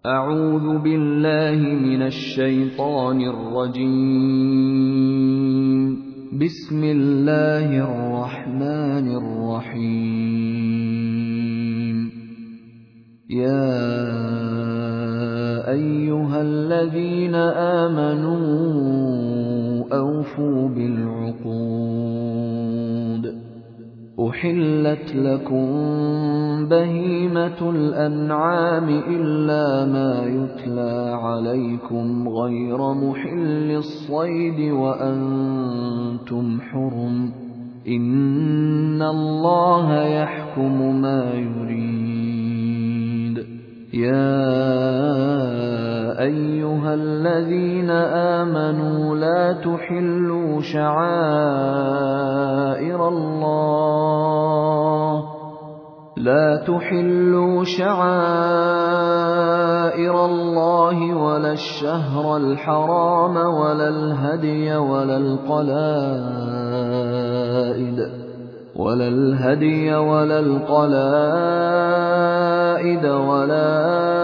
أعوذ بالله من الشيطان الرجيم. بسم الله الرحمن الرحيم. يا أيها الذين آمنوا أوفوا بالعقود. أحلت لكم بهيمة الأنعام إلا ما يتلى عليكم غير محل الصيد وأنتم حرم. إن الله يحكم ما يريد. يا أيها الذين آمنوا لا تحلوا شعائر الله ولا الشهر الحرام ولا الهدي ولا القلائد ولا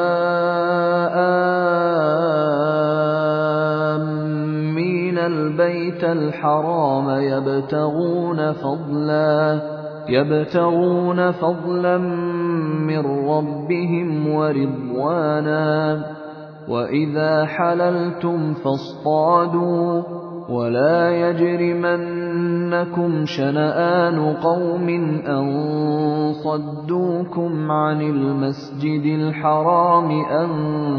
آمين البيت الحرام يبتغون فضلا من ربهم ورضوانا. وإذا حللتم فاصطادوا ولا يجرمنكم شنآن قوم أن صدوكم عن المسجد الحرام أن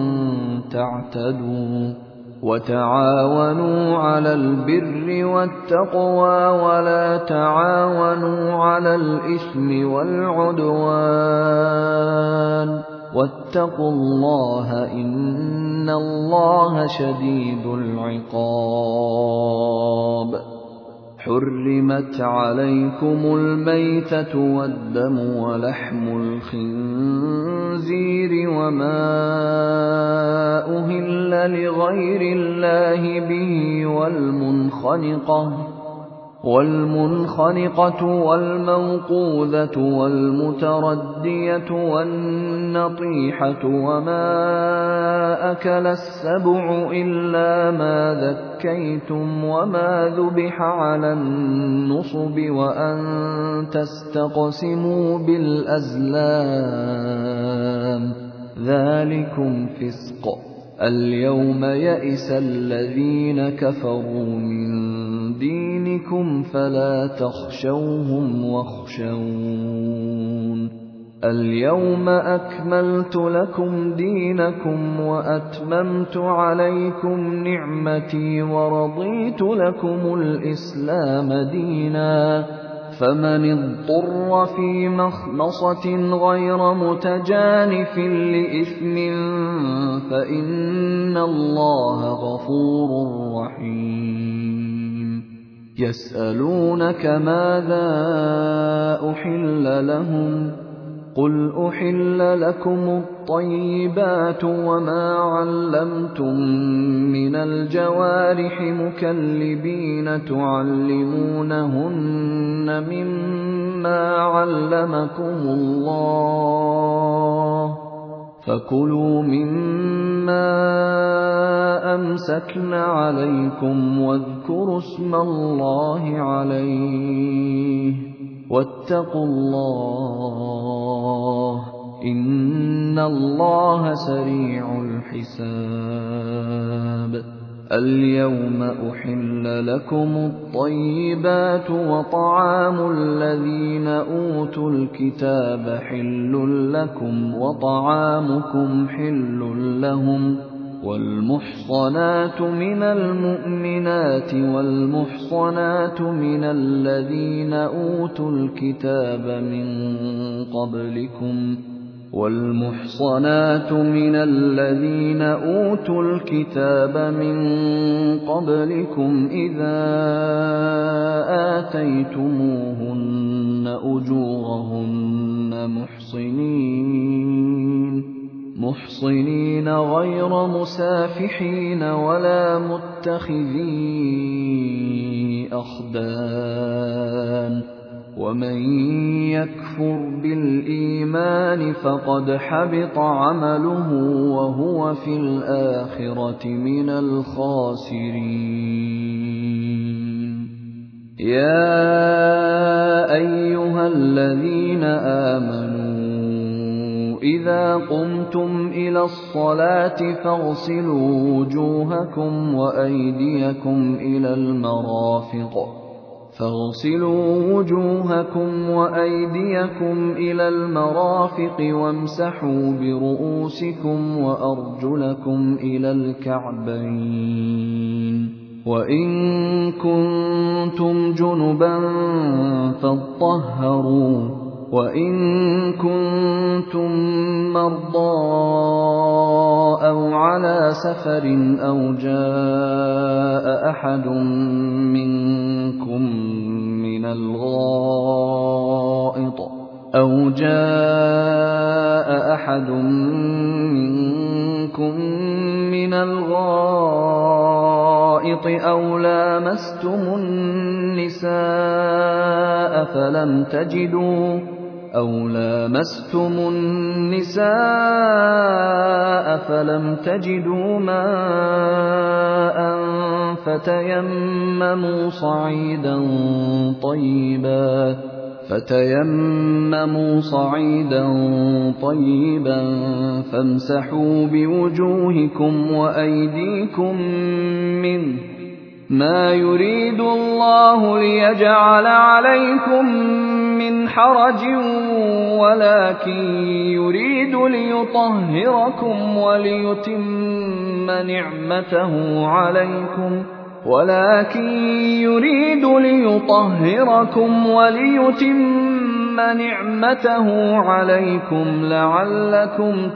تعتدوا. وتعاونوا على البر والتقوى ولا تعاونوا على الإثم والعدوان. واتقوا الله إن الله شديد العقاب. حرمت عليكم الميتة والدم ولحم الخنزير وما أهل لغير الله به والمنخنقة والموقوذة والمتردية والنطيحة وما أكل السبع إلا ما ذكيتم وما ذبح على النصب وأن تستقسموا بالأزلام ذلكم فسق. اليوم يئس الذين كفروا من دينكم فلا تخشوهم واخشون. اليوم أكملت لكم دينكم وأتممت عليكم نعمتي ورضيت لكم الإسلام دينا. فمن اضطر في مخمصة غير متجانف لإثم فإن الله غفور رحيم. يسألونك ماذا أحل لهم قل أحل لكم الطيبات وما علمتم من الجوارح مكلبين تعلمونهن مما علمكم الله فكلوا مما أمسكن عليكم واذكروا اسم الله عليه واتقوا الله إن الله سريع الحساب. اليوم أحل لكم الطيبات وطعام الذين أوتوا الكتاب حل لكم وطعامكم حل لهم. والمحصنات من المؤمنات والمحصنات من الذين أوتوا الكتاب من قبلكم إذا آتيتموهن أجورهن محصنين غير مسافحين ولا متخذي أخدان ومن يكفر بالإيمان فقد حبط عمله وهو في الآخرة من الخاسرين. يا أيها الذين آمنوا إذا قمتم إلى الصلاة فاغسلوا وجوهكم وأيديكم إلى المرافق وامسحوا برؤوسكم وأرجلكم إلى الكعبين، وإن كنتم جنبا فاطهروا، وإن كنتم مرضى أو على سفر أو جاء أحد منكم من الغائط أو لامستم النساء فلم تجدوا ماء فتيمموا صعيدا طيبا فامسحوا بوجوهكم وأيديكم منه، ما يريد الله ليجعل عليكم من حرج ولكن يريد ليطهركم وليتم نعمته عليكم لعلكم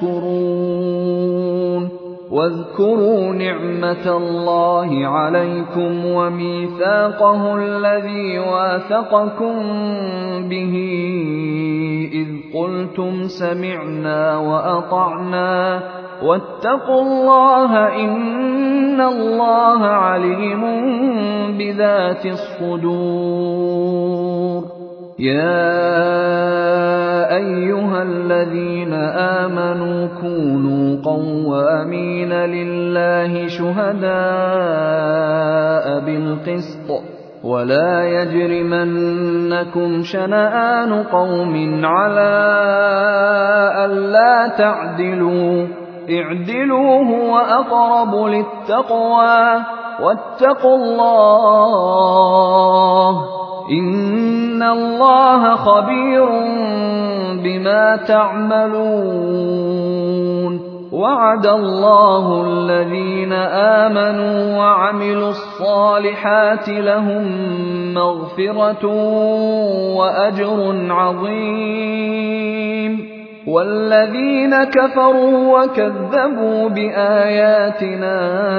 تشكرون. واذكروا نعمة الله عليكم وميثاقه الذي واثقكم به إذ قلتم سمعنا وأطعنا واتقوا الله إن الله عليم بذات الصدور. يا أيها الذين آمنوا كونوا قوامين لله شهداء بالقسط، ولا يجرمنكم شنآن قوم على ألا تعدلوا، اعدلوا هو أقرب للتقوى، واتقوا الله إن الله خبير بما تعملون. وعد الله الذين آمنوا وعملوا الصالحات لهم مغفرة وأجر عظيم، والذين كفروا وكذبوا بآياتنا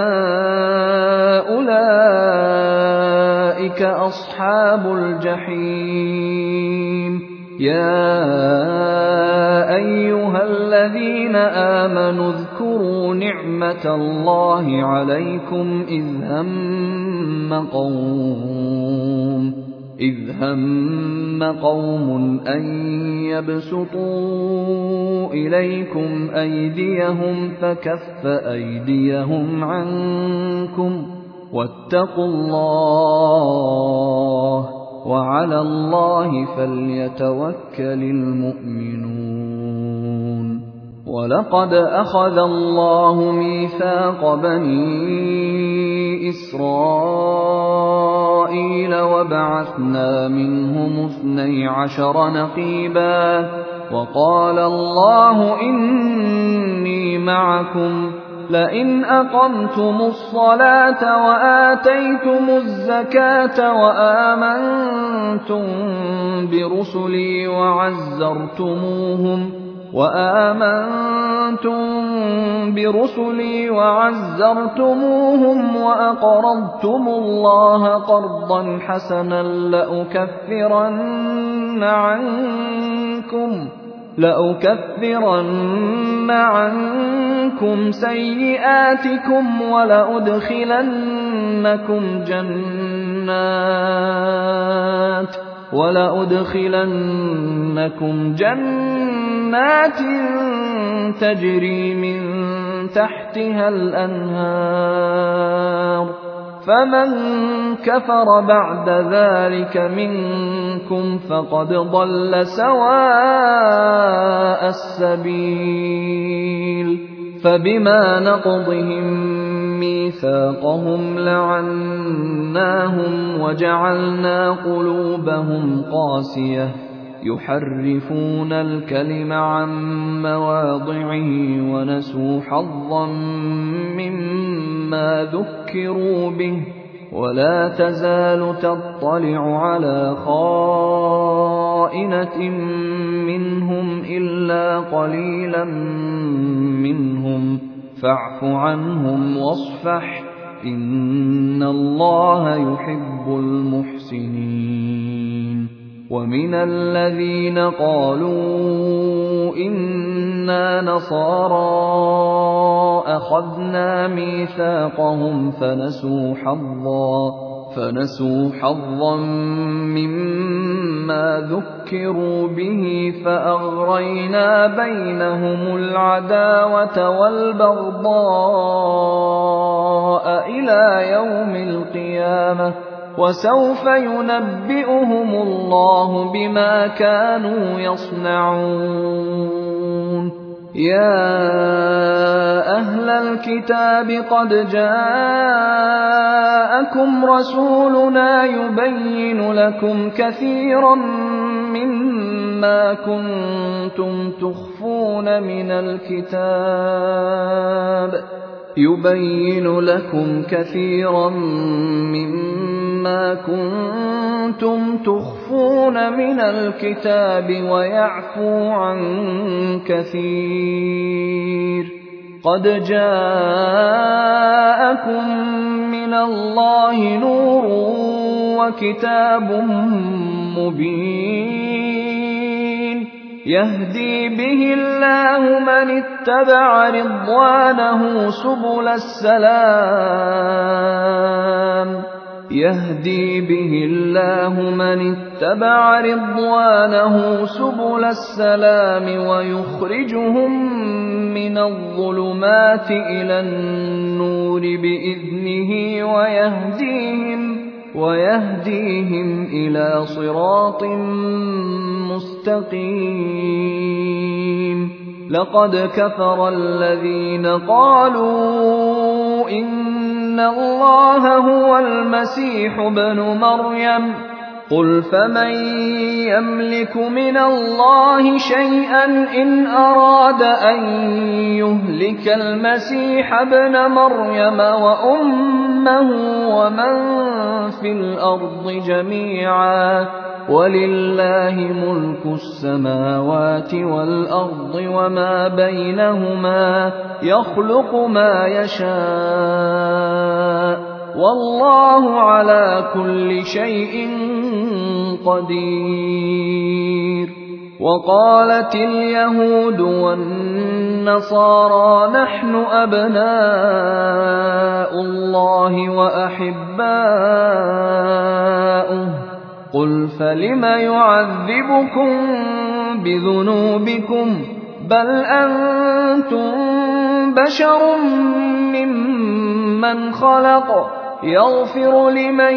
أولئك أصحاب الجحيم. يا أيها الذين آمنوا اذكروا نعمة الله عليكم إذ هم قوم أن يبسطوا إليكم أيديهم فكف أيديهم عنكم، واتقوا الله وعلى الله فليتوكل المؤمنون. ولقد أخذ الله ميثاق بني إسرائيل وبعثنا منهم 12 نقيبا، وقال الله إني معكم لئن أقمتم الصلاة وآتيتم الزكاة وآمنتم برسلي وعزرتموهم وأقرضتم الله قرضا حسنا لأكفرن عنكم سيئاتكم وَلَأُدْخِلَنَّكُمْ جَنَّاتٍ تَجْرِي مِن تَحْتِهَا الْأَنْهَارُ فَمَن كَفَرَ بَعْدَ ذَلِكَ مِنكُمْ فَقَدْ ضَلَّ سَوَاءَ السَّبِيلِ فَبِمَا نَقْضِهِم مِّيثَاقَهُمْ لَعَنَّاهُمْ وَجَعَلْنَا قُلُوبَهُمْ قَاسِيَةً يُحَرِّفُونَ الْكَلِمَ عَن مَّوَاضِعِهِ وَنَسُوا حَظًّا مِّمَّا ذُكِّرُوا بِهِ وَلَا تَزَالُ تَطَّلِعُ عَلَىٰ خَائِنَةٍ مِّنْهُمْ إِلَّا قَلِيلًا مِّنْهُمْ فَاعْفُ عَنْهُمْ وَاصْفَحْ إِنَّ اللَّهَ يُحِبُّ الْمُحْسِنِينَ وَمِنَ الَّذِينَ قَالُوا إِنَّا نَصَارَىٰ أَخَذْنَا مِيثَاقَهُمْ فَنَسُوا حَظًّا مِّمَّا ذُكِّرُوا بِهِ فَأَغْرَيْنَا بَيْنَهُمُ الْعَدَاوَةَ وَالْبَغْضَاءَ إِلَىٰ يَوْمِ الْقِيَامَةِ وَسَوْفَ يُنَبِّئُهُمُ اللَّهُ بِمَا كَانُوا يَصْنَعُونَ يَا أَهْلَ الْكِتَابِ قَدْ جَاءَكُمْ رَسُولُنَا يُبَيِّنُ لَكُمْ كَثِيرًا مِّمَّا كُنتُمْ تُخْفُونَ مِنَ الْكِتَابِ وَيَعْفُو عَن كَثِيرٍ قَدْ جَاءَكُم مِّنَ اللَّهِ نُورٌ وَكِتَابٌ مُّبِينٌ يَهْدِي بِهِ اللَّهُ مَنِ اتَّبَعَ رِضْوَانَهُ سُبُلَ السَّلَامِ وَيُخْرِجُهُم مِّنَ الظُّلُمَاتِ إِلَى النُّورِ بِإِذْنِهِ وَيَهْدِيهِمْ إِلَىٰ صِرَاطٍ مُّسْتَقِيمٍ لَقَدْ كَفَرَ الَّذِينَ قَالُوا إِنَّ اللَّهَ هُوَ الْمَسِيحُ ابْنُ مَرْيَمَ قُلْ فَمَن يَمْلِكُ مِنَ اللَّهِ شَيْئًا إِنْ أَرَادَ أَن يُهْلِكَ الْمَسِيحَ ابْنَ مَرْيَمَ وَأُمَّهُ وَمَن فِي الْأَرْضِ جَمِيعًا وَلِلَّهِ مُلْكُ السَّمَاوَاتِ وَالْأَرْضِ وَمَا بَيْنَهُمَا يَخْلُقُ مَا يَشَاءُ وَاللَّهُ عَلَىٰ كُلِّ شَيْءٍ قَدِيرٌ وَقَالَتِ الْيَهُودُ وَالنَّصَارَىٰ نَحْنُ أَبْنَاءُ اللَّهِ وَأَحِبَّاؤُهُ قُلْ فَلِمَ يُعَذِّبُكُم بِذُنُوبِكُم بَلْ أَنتُم بَشَرٌ مِّمَّنْ خَلَقَ يَغْفِرُ لِمَن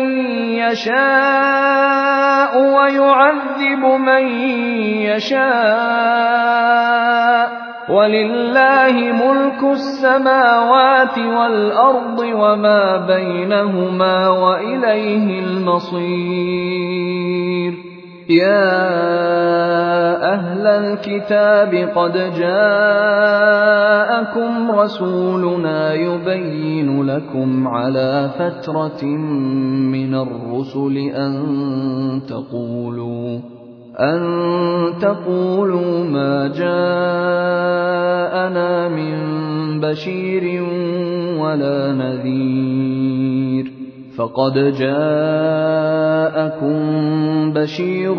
يَشَاءُ وَيُعَذِّبُ مَن يَشَاءُ وَلِلَّهِ مُلْكُ السَّمَاوَاتِ وَالْأَرْضِ وَمَا بَيْنَهُمَا وَإِلَيْهِ الْمَصِيرُ يَا أَهْلَ الْكِتَابِ قَدْ جَاءَكُمْ رَسُولُنَا يُبَيِّنُ لَكُمْ عَلَىٰ فَتْرَةٍ مِّنَ الرُّسُلِ أَن تَقُولُوا مَا جَاءَنَا مِن بَشِيرٍ وَلَا نَذِيرٍ فَقَدْ جَاءَكُم بَشِيرٌ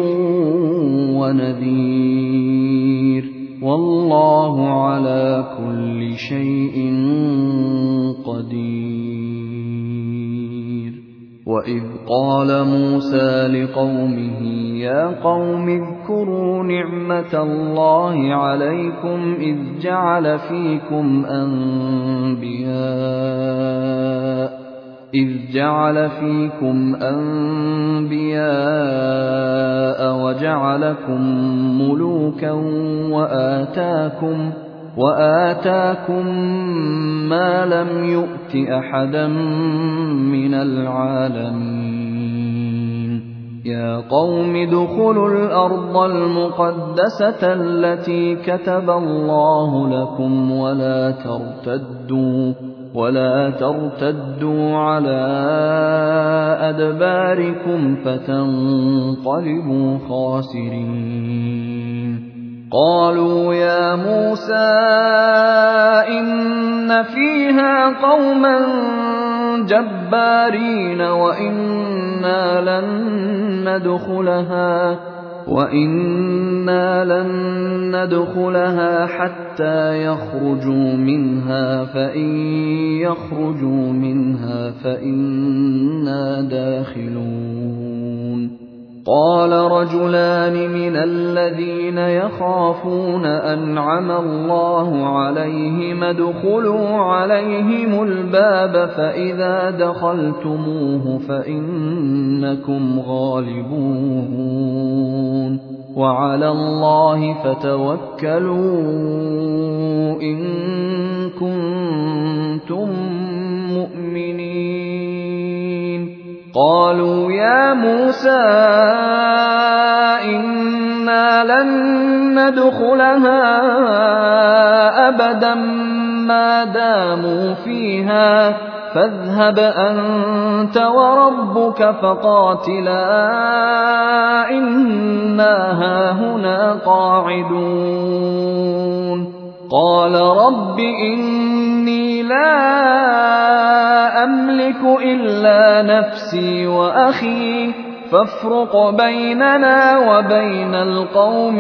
وَنَذِيرٌ وَاللَّهُ عَلَىٰ كُلِّ شَيْءٍ قَدِيرٌ وَإِذْ قَالَ مُوسَىٰ لِقَوْمِهِ يَا قَوْمِ اذْكُرُوا نِعْمَةَ اللَّهِ عَلَيْكُمْ إِذْ جَعَلَ فِيكُمْ أَنبِيَاءَ وَجَعَلَكُم مُّلُوكًا وَآتَاكُم مَّا لَمْ يُؤْتِ أَحَدًا مِّنَ الْعَالَمِينَ يَا قَوْمِ ادْخُلُوا الْأَرْضَ الْمُقَدَّسَةَ الَّتِي كَتَبَ اللَّهُ لَكُمْ وَلَا تَرْتَدُّوا عَلَىٰ أَدْبَارِكُمْ فَتَنقَلِبُوا خَاسِرِينَ قَالُوا يَا مُوسَىٰ إِنَّ فِيهَا قَوْمًا جَبَّارِينَ وَإِنَّا لَن نَّدْخُلَهَا حَتَّىٰ يَخْرُجُوا مِنْهَا فَإِن يَخْرُجُوا مِنْهَا فَإِنَّا دَاخِلُونَ قَالَ رَجُلَانِ مِنَ الَّذِينَ يَخَافُونَ أَنْعَمَ اللَّهُ عَلَيْهِمُ ادْخُلُوا عَلَيْهِمُ الْبَابَ فَإِذَا دَخَلْتُمُوهُ فَإِنَّكُمْ غَالِبُونَ وَعَلَى اللَّهِ فَتَوَكَّلُوا إِن كُنتُم مُّؤْمِنِينَ قَالُوا يَا مُوسَىٰ إِنَّا لَن نَّدْخُلَهَا أَبَدًا مَّا دَامُوا فِيهَا فَاذْهَبْ أَنتَ وَرَبُّكَ فَقَاتِلَا إِنَّا هَاهُنَا قَاعِدُونَ قَالَ رَبِّ إِنِّي لَا أَمْلِكُ إِلَّا نَفْسِي وَأَخِي فَافْرُقْ بَيْنَنَا وَبَيْنَ الْقَوْمِ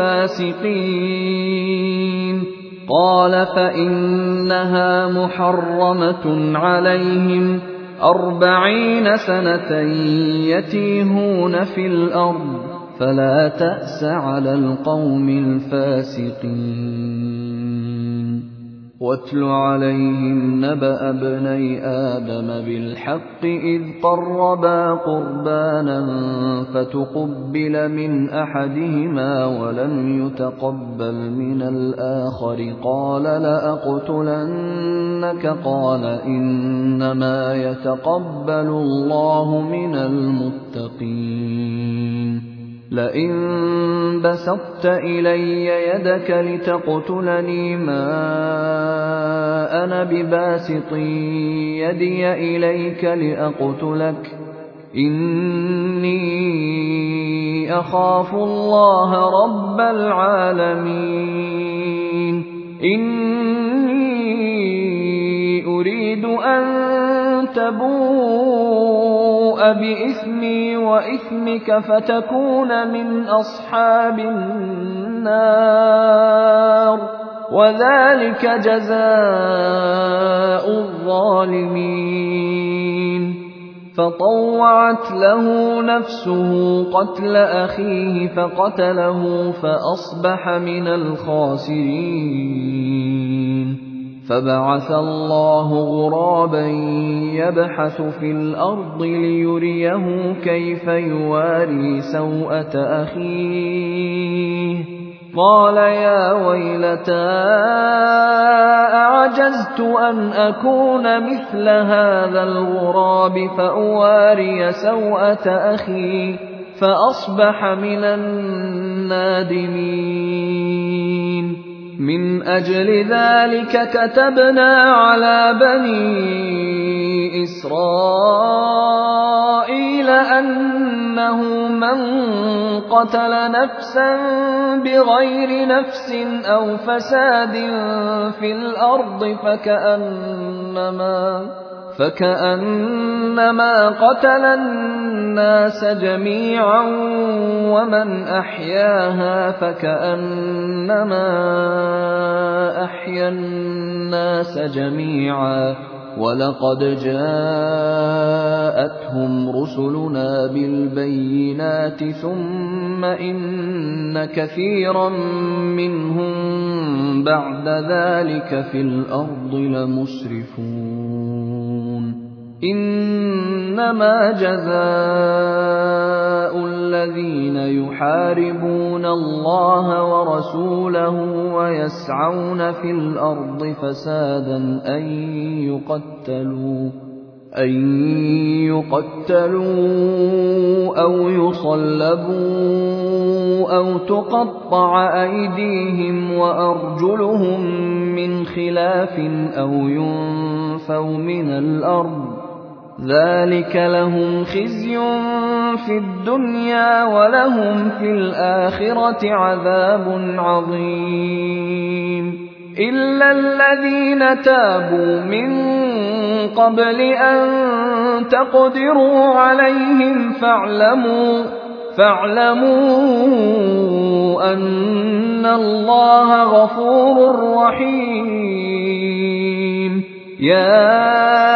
الْفَاسِقِينَ قَالَ فَإِنَّهَا مُحَرَّمَةٌ عَلَيْهِمْ 40 سَنَةً يَتِيهُونَ فِي الْأَرْضِ فَلَا تَأْسَ عَلَى الْقَوْمِ الْفَاسِقِينَ وَاتْلُ عَلَيْهِمْ نَبَأَ ابْنَيْ آدَمَ بِالْحَقِّ إِذْ قَرَّبَا قُرْبَانًا فَتُقُبِّلَ مِنْ أَحَدِهِمَا وَلَمْ يُتَقَبَّلْ مِنَ الْآخَرِ قَالَ لَأَقْتُلَنَّكَ قَالَ إِنَّمَا يَتَقَبَّلُ اللَّهُ مِنَ الْمُتَّقِينَ لئن بسطت إلي يدك لتقتلني ما أنا بباسط يدي إليك لأقتلك إني أخاف الله رب العالمين إني أريد أن تبوء بإثمي وإثمك فتكون من أصحاب النار وذلك جزاء الظالمين فطوعت له نفسه قتل أخيه فقتله فأصبح من الخاسرين فبعث الله غرابا يبحث في الأرض ليريه كيف يواري سوءة أخيه قال يا ويلتى أعجزت أن أكون مثل هذا الغراب فأواري سوءة أخي فأصبح من النادمين من أجل ذلك كتبنا على بني إسرائيل أنه من قتل نفسا بغير نفس أو فساد في الأرض فكأنما قتل الناس جميعا ومن أحياها فكأنما أحيا الناس جميعا ولقد جاءتهم رسلنا بالبينات ثم إن كثيرا منهم بعد ذلك في الأرض لمسرفون إنما جزاء الذين يحاربون الله ورسوله ويسعون في الأرض فسادا أن يقتلوا أو يصلبوا أو تقطع أيديهم وأرجلهم من خلاف أو ينفوا من الأرض ذلك لهم خزي في الدنيا ولهم في الآخرة عذاب عظيم إلا الذين تابوا من قبل أن تقدروا عليهم فاعلموا أن الله غفور رحيم يا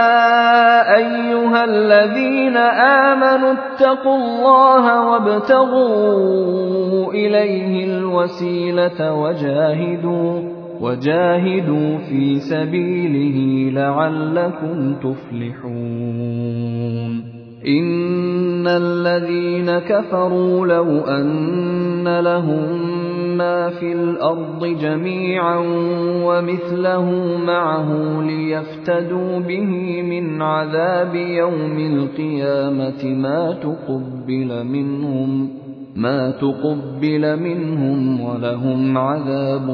أيها الذين آمنوا اتقوا الله وابتغوا إليه الوسيلة وجاهدوا في سبيله لعلكم تفلحون إن الذين كفروا لو أن لهم ما في الأرض جميعا ومثله معه ليفتدوا به من عذاب يوم القيامة ما تقبل منهم ولهم عذاب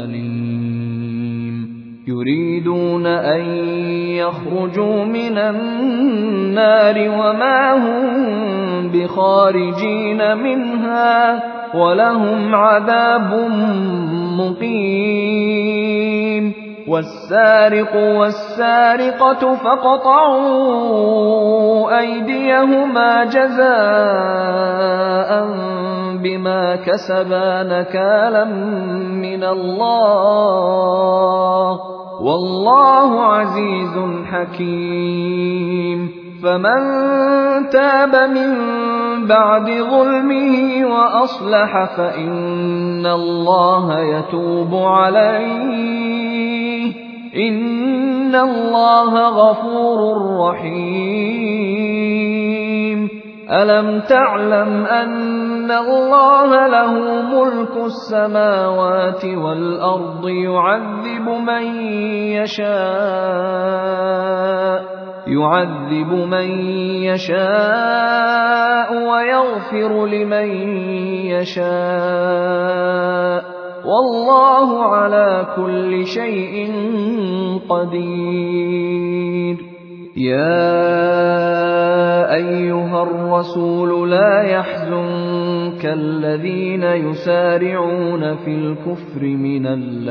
أليم يريدون أن يخرجوا من النار وما هم بخارجين منها ولهم عذاب مقيم والسارق والسارقة فاقطعوا أيديهما جزاء بما كسبا نكالا من الله والله عزيز حكيم فمن تاب من بعد ظلمه وأصلح فإن الله يتوب عليه إن الله غفور رحيم ألم تعلم أن الله له ملك السماوات والأرض يعذب من يشاء ويغفر لمن يشاء والله على كل شيء قدير يا أيها الرسول لا يحزنك الذين يسارعون في الكفر من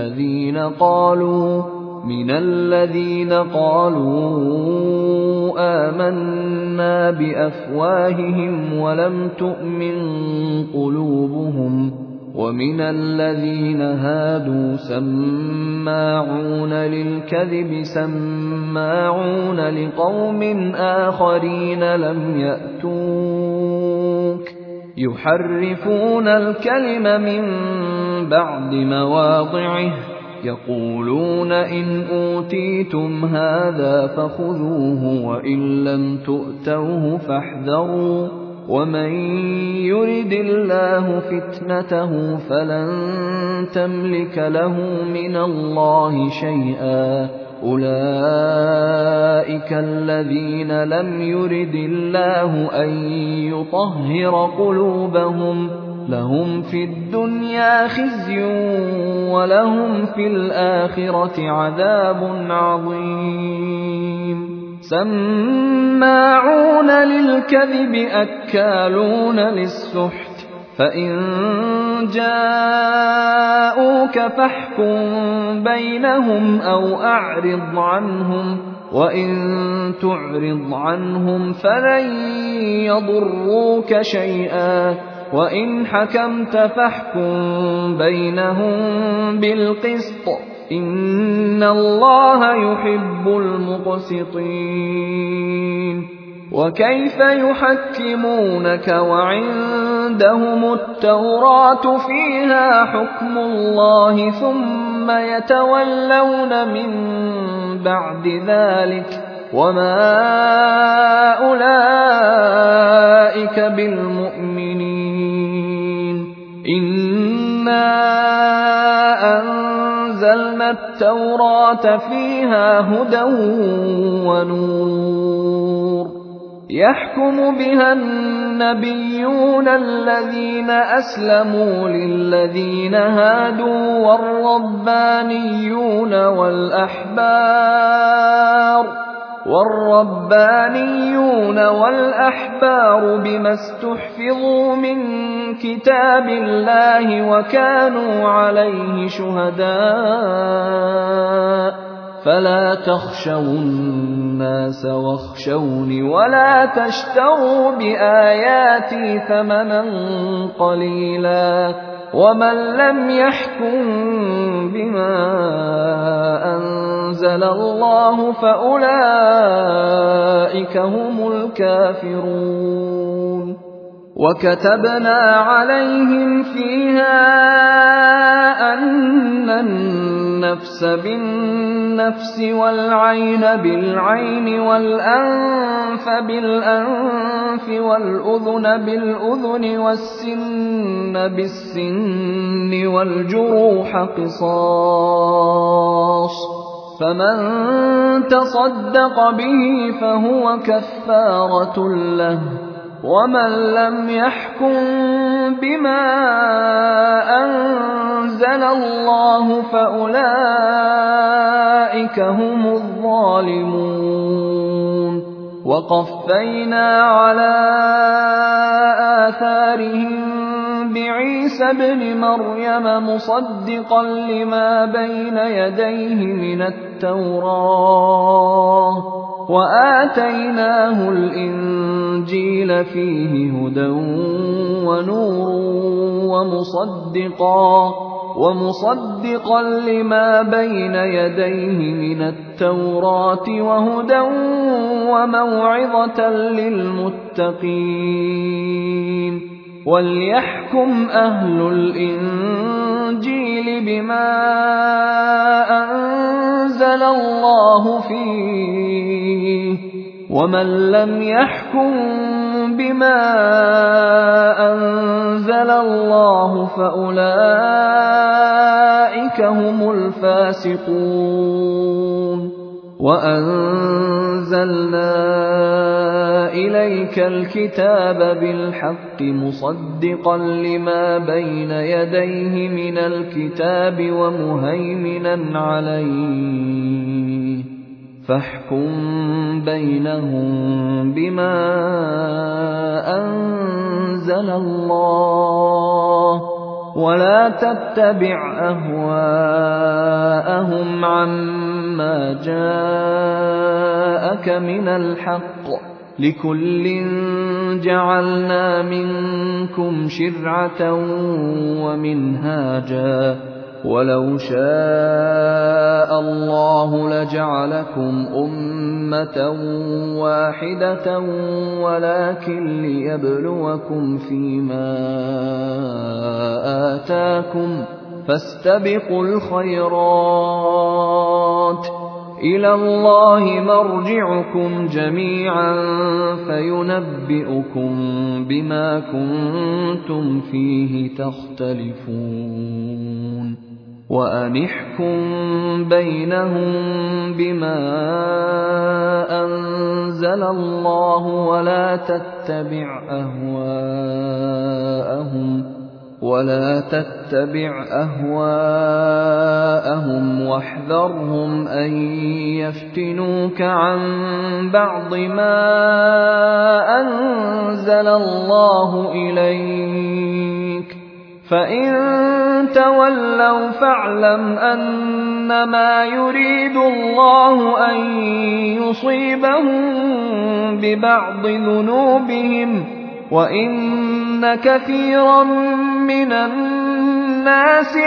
الذين قالوا آمنا بأفواههم ولم تؤمن قلوبهم ومن الذين هادوا سماعون للكذب سماعون لقوم آخرين لم يأتوك يحرفون الكلم من بعد مواضعه يقولون إن أوتيتم هذا فخذوه وإن لم تؤتوه فاحذروا ومن يرد الله فتنته فلن تملك له من الله شيئا أولئك الذين لم يرد الله أن يطهر قلوبهم لهم في الدنيا خزي ولهم في الآخرة عذاب عظيم سماعون للكذب أكالون للسحت فإن جاءوك فاحكم بينهم أو أعرض عنهم وَإِن تُعْرِضْ عَنْهُمْ فَلَن يَضُرُّوكَ شَيْئًا وَإِنْ حَكَمْتَ فَاحْكُم بَيْنَهُم بِالْقِسْطِ ۚ إِنَّ اللَّهَ يُحِبُّ الْمُقْسِطِينَ وَكَيْفَ يُحَكِّمُونَكَ وَعِندَهُمُ التَّوْرَاةُ فِيهَا حُكْمُ اللَّهِ ثُمَّ يَتَوَلَّوْنَ مِن بَعْدِ ذَلِكَ وَمَا أُولَٰئِكَ بِالْمُؤْمِنِينَ إِنَّا أَنزَلْنَا التَّوْرَاةَ فِيهَا هُدًى وَنُورٌ يَحْكُمُ بِهَا النَّبِيُّونَ الَّذِينَ أَسْلَمُوا لِلَّذِينَ هَادُوا وَالرَّبَّانِيُّونَ وَالْأَحْبَارُ بِمَا اسْتُحْفِظُوا مِن كِتَابِ اللَّهِ وَكَانُوا عَلَيْهِ شُهَدَاءَ فَلَا تَخْشَوُا النَّاسَ وَاخْشَوْنِ وَلَا تَشْتَرُوا بِآيَاتِي ثَمَنًا قَلِيلًا وَمَن لَّمْ يَحْكُم بِمَا أَنزَلَ اللَّهُ فَأُولَٰئِكَ هُمُ الْكَافِرُونَ وَكَتَبْنَا عَلَيْهِمْ فِيهَا أَنَّ النَّفْسَ بِالنَّفْسِ وَالْعَيْنَ بِالْعَيْنِ وَالْأَنفَ بِالْأَنفِ وَالْأُذُنَ بِالْأُذُنِ وَالسِّنَّ بِالسِّنِّ وَالْجُرُوحَ قِصَاصٌ فَمَن تَصَدَّقَ بِهِ فَهُوَ كَفَّارَةٌ لَّهُ وَمَن لَّمْ يَحْكُم بِمَا أَنزَلَ اللَّهُ فَأُولَٰئِكَ هُمُ الظَّالِمُونَ وَقَفَّيْنَا عَلَىٰ آثَارِهِم بِعِيسَى ابْنِ مَرْيَمَ مُصَدِّقًا لِّمَا بَيْنَ يَدَيْهِ مِنَ التَّوْرَاةِ وَآتَيْنَاهُ الْإِنجِيلَ فِيهِ هُدًى وَنُورٌ وَمُصَدِّقًا لِّمَا بَيْنَ يَدَيْهِ مِنَ التَّوْرَاةِ وَهُدًى وَمَوْعِظَةً لِّلْمُتَّقِينَ وَلْيَحْكُمْ أَهْلُ الْإِنجِيلِ بِمَا أَنزَلَ اللَّهُ فِيهِ وَمَن لَّمْ يَحْكُم بِمَا أَنزَلَ اللَّهُ فَأُولَٰئِكَ هُمُ الْفَاسِقُونَ وَأَنزَلْنَا إِلَيْكَ الْكِتَابَ بِالْحَقِّ مُصَدِّقًا لِّمَا بَيْنَ يَدَيْهِ مِنَ الْكِتَابِ وَمُهَيْمِنًا عَلَيْهِ فَاحْكُم بَيْنَهُم بِمَا أَنزَلَ اللَّهُ وَلَا تَتَّبِعْ أَهْوَاءَهُمْ عَمَّا جَاءَكَ مِنَ الْحَقِّ ۚ لِكُلٍّ جَعَلْنَا مِنكُمْ شِرْعَةً وَمِنْهَاجًا ۚ وَلَوْ شَاءَ اللَّهُ لَجَعَلَكُمْ أُمَّةً وَاحِدَةً وَلَٰكِن لِّيَبْلُوَكُمْ فِيمَا آتَاكُمْ ۖ فَاسْتَبِقُوا الْخَيْرَاتِ ۚ إِلَى اللَّهِ مَرْجِعُكُمْ جَمِيعًا فَيُنَبِّئُكُم بِمَا كُنتُمْ فِيهِ تَخْتَلِفُونَ وَأَنِ احْكُم بَيْنَهُم بِمَا أَنزَلَ اللَّهُ وَلَا تَتَّبِعْ أَهْوَاءَهُمْ وَاحْذَرْهُمْ أَن يَفْتِنُوكَ عَن بَعْضِ مَا أَنزَلَ اللَّهُ إِلَيْكَ ۖ فَإِن تَوَلَّوْا فَاعْلَمْ أَنَّ إنما يريد الله أن يصيبهم ببعض ذنوبهم وإن كثيرا من الناس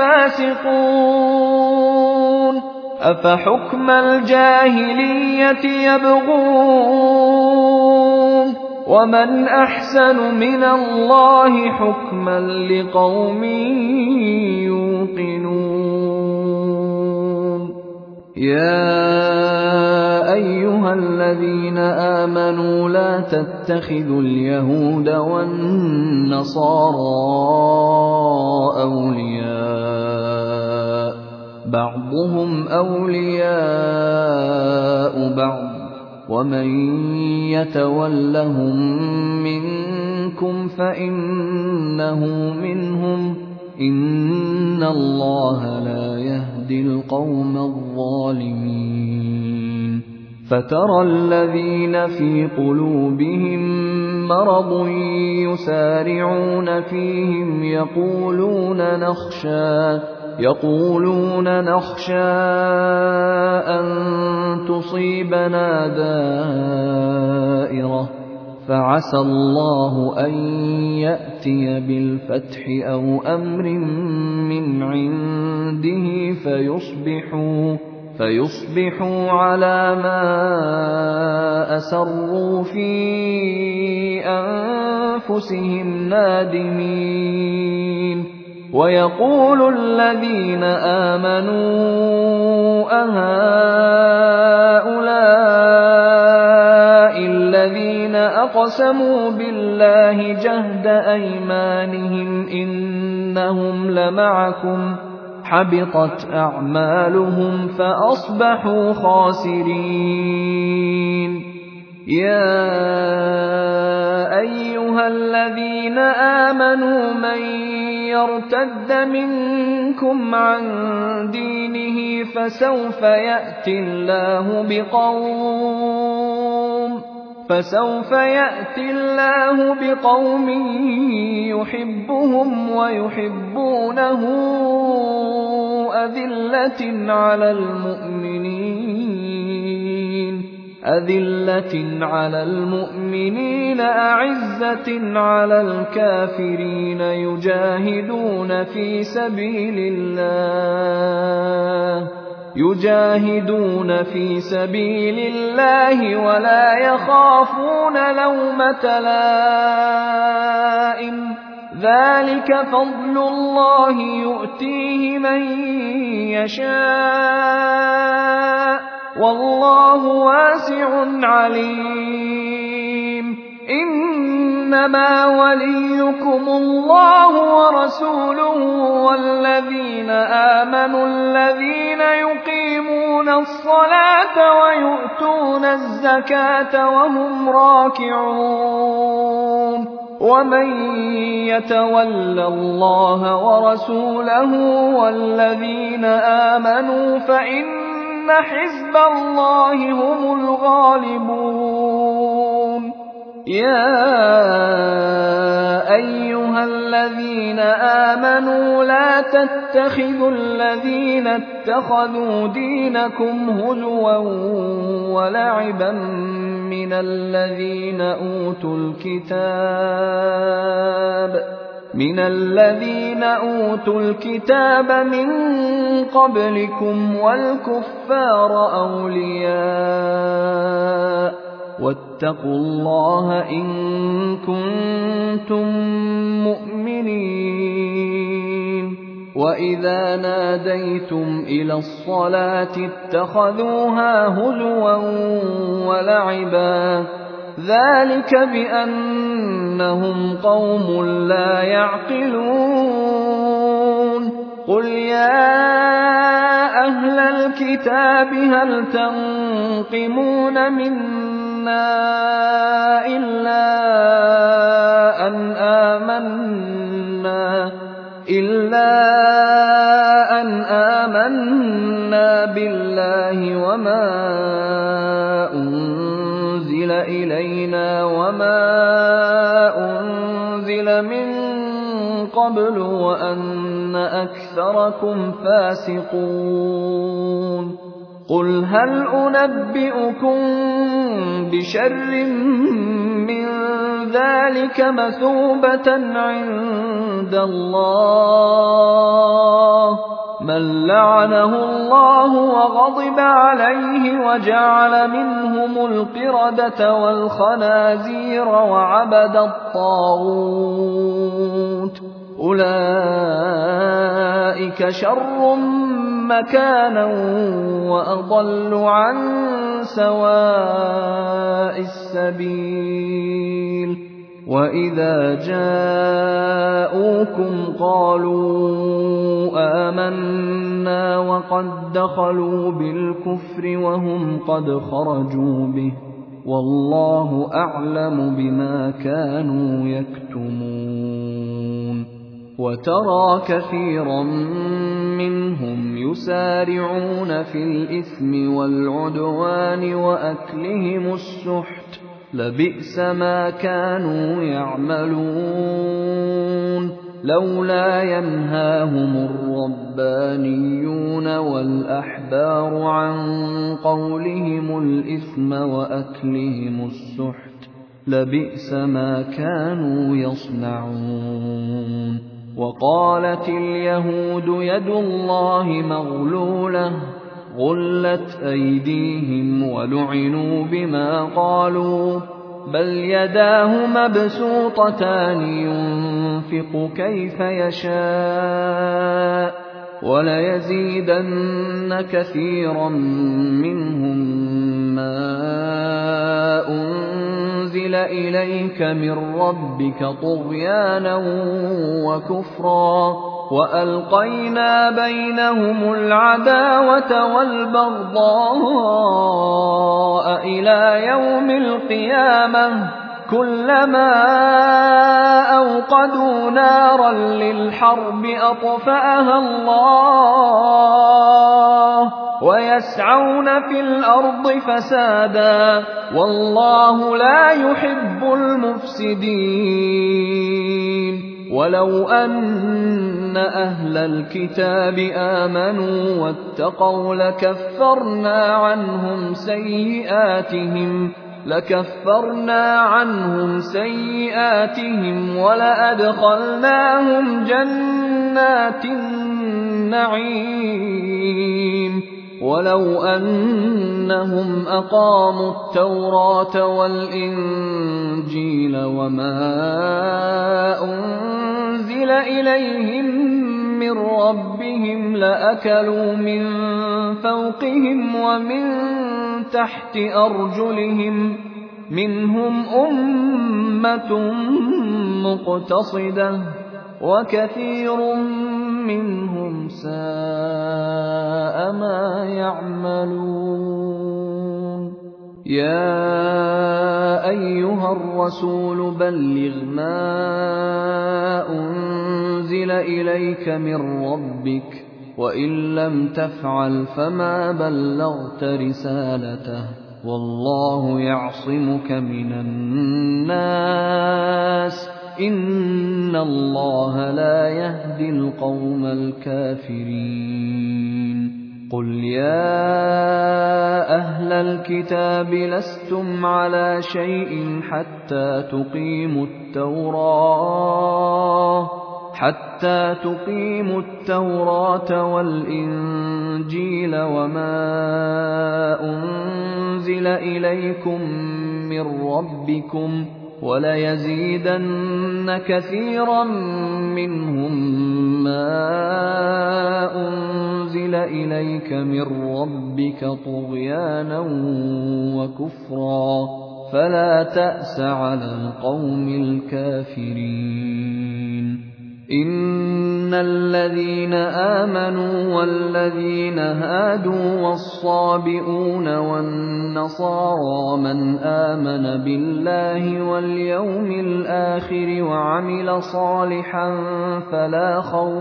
لفاسقون أفحكم الجاهلية يبغون ومن أحسن من الله حكما لقوم يوقنون يا أيها الذين آمنوا لا تتخذوا اليهود والنصارى أولياء بعضهم أولياء بعض ومن يتولهم منكم فإنه منهم إن الله لا يهدي القوم الظالمين فترى الذين في قلوبهم مرض يسارعون فيهم يقولون نخشى أن تصيبنا دائرة فعسى الله أن يأتي بالفتح أو أمر من عنده فيصبحوا على ما أسروا في أنفسهم نادمين ويقول الذين آمنوا أهؤلاء الذين أقسموا بالله جهد أيمانهم إنهم لمعكم حبطت أعمالهم فأصبحوا خاسرين يا أيها الذين آمنوا من يرتد منكم عن دينه فسوف يأتي الله بقوم يحبهم ويحبونه أذلة على المؤمنين أعزة على الكافرين يجاهدون في سبيل الله ولا يخافون لومة لائم ذلك فضل الله يؤتيه من يشاء والله واسع عليم إنما وليكم الله ورسوله والذين آمنوا الذين يقيمون الصلاة ويؤتون الزكاة وهم راكعون ومن يتول الله ورسوله والذين آمنوا فإن حزب الله هم الغالبون يا أيها الذين آمنوا لا تتخذوا الذين اتخذوا دينكم هزوا ولعبا من الذين أوتوا الكتاب من قبلكم والكفار أولياء واتقوا الله إن كنتم مؤمنين وإذا ناديتم إلى الصلاة اتخذوها هزوا ولعبا ذلك بأنهم قوم لا يعقلون قل يا أهل الكتاب هل تنقمون منا إلا أن آمنا بالله وما أنزل إلينا وما أنزل من قبل وأن أكثركم فاسقون قل هل أنبئكم بشر من ذلك مثوبة عند الله من لعنه الله وغضب عليه وجعل منهم القردة والخنازير وعبد الطاغوت أولئك شر مكانا وأضل عن سواء السبيل وإذا جاءوكم قالوا آمنا وقد دخلوا بالكفر وهم قد خرجوا به والله أعلم بما كانوا يكتمون وترى كثيرا منهم يسارعون في الإثم والعدوان وأكلهم السحت لبئس ما كانوا يعملون لولا ينهاهم الربانيون والأحبار عن قولهم الإثم وأكلهم السحت لبئس ما كانوا يصنعون وقالت اليهود يد الله مغلولة غلت أيديهم ولعنوا بما قالوا بل يداه مبسوطتان ينفق كيف يشاء وليزيدن كثيرا منهم ما أنزل إليك من ربك طغيانا وكفرا وألقينا بينهم العداوة والبغضاء إلى يوم القيامة كلما أوقدوا نارا للحرب أطفأها الله ويسعون في الأرض فسادا والله لا يحب المفسدين ولو أن أهل الكتاب آمنوا واتقوا لكفرنا عنهم سيئاتهم ولأدخلناهم جنات النعيم ولو أنهم أقاموا التوراة والإنجيل وما أنزل إليهم من ربهم لأكلوا من فوقهم ومن تحت أرجلهم منهم أمة مقتصدة وكثير منهم ساء ما يعملون يا أيها الرسول بلغ ما أنزل إليك من ربك وإن لم تفعل فما بلغت رسالته والله يعصمك من الناس إن الله لا يهدي القوم الكافرين قل يا أهل الكتاب لستم على شيء حتى تقيموا التوراة والإنجيل وما أنزل إليكم من ربكم وليزيدن كثيرا منهم ما أنزل إليك من ربك طغيانا وكفرا فلا تأس على القوم الكافرين إن الذين آمنوا والذين هادوا والصابئون والنصارى من آمن بالله واليوم الآخر وعمل صالحا فلا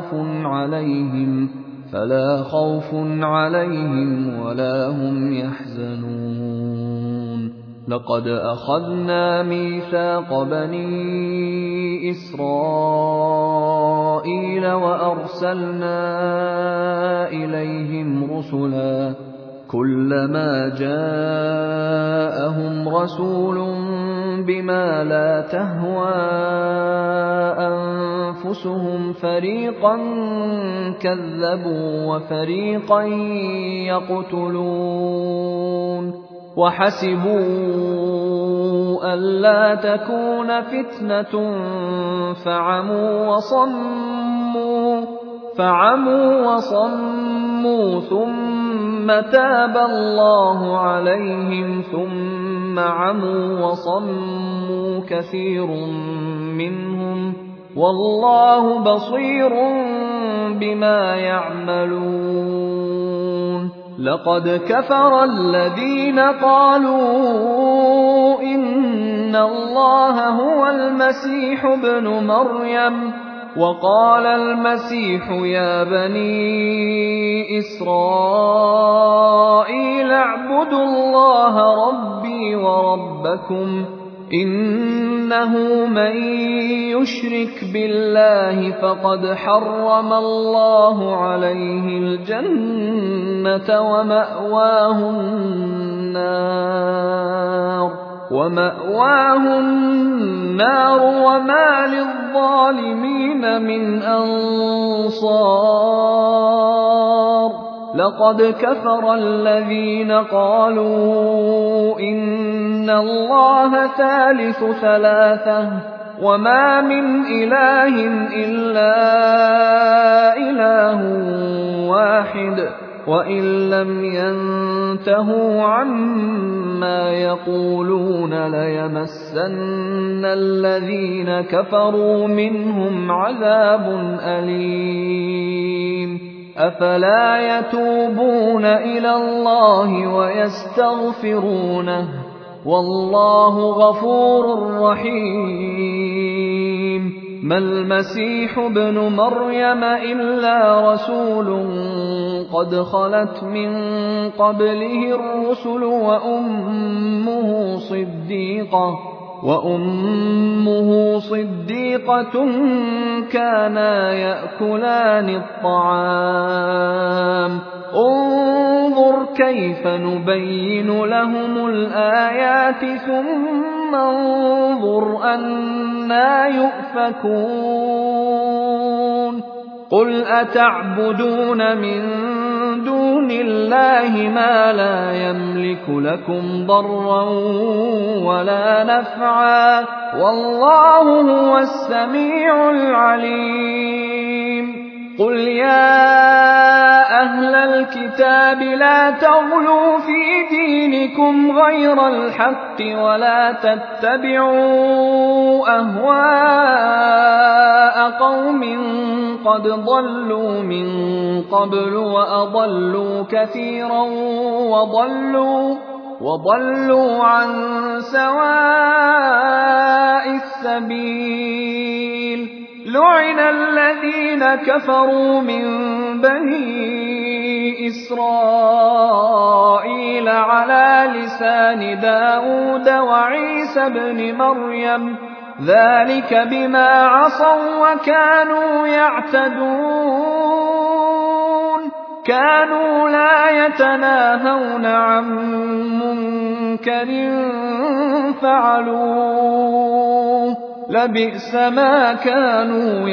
خوف عليهم ولا هم يحزنون لقد أخذنا ميثاق بني إسرائيل وأرسلنا إليهم رسلا كلما جاءهم رسول بما لا تهوى أنفسهم فريقا كذبوا وفريقا يقتلون وحسبوا ألا تكون فتنة فعموا وصموا ثم تاب الله عليهم ثم عموا وصموا كثير منهم والله بصير بما يعملون لقد كفر الذين قالوا إن الله هو المسيح ابن مريم وقال المسيح يا بني إسرائيل اعبدوا الله ربي وربكم إنه من يشرك بالله فقد حرم الله عليه الجنة ومأواه النار وما للظالمين من أنصار لقد كفر الذين قالوا إن الله ثالث ثلاثة وما من إله إلا إله واحد وإن لم ينتهوا عما يقولون ليمسن الذين كفروا منهم عذاب أليم أفلا يتوبون إلى الله ويستغفرونه والله غفور رحيم ما المسيح ابن مريم إلا رسول قد خلت من قبله الرسل وأمه صديقة كانا يأكلان الطعام انظر كيف نبين لهم الآيات ثم انظر أنى يؤفكون قل أتعبدون من دون الله ما لا يملك لكم ضرا ولا نفعا والله هو السميع العليم قل يا أهل الكتاب لا تغلوا في دينكم غير الحق ولا تتبعوا أهواء قوم قد ضلوا من قبل وأضلوا كثيرا وضلوا عن سواء السبيل لعن الذين كفروا من بني إسرائيل على لسان داود وعيسى بن مريم ذلك بما عصوا وكانوا يعتدون كانوا لا يتناهون عن منكر فعلوه لبئس ما كانوا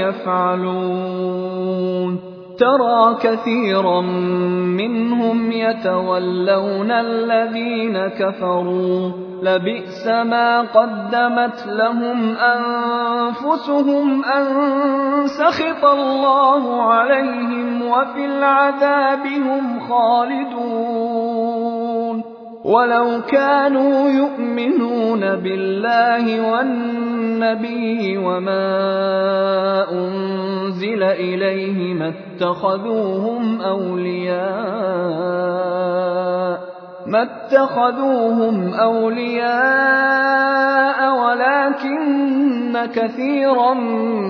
يفعلون ترى كثيرا منهم يتولون الذين كفروا لبئس ما قدمت لهم أنفسهم أن سخط الله عليهم وفي العذاب هم خالدون ولو كانوا يؤمنون بالله والنبي وما أنزل إليه ما اتخذوهم أولياء ولكن كثيرا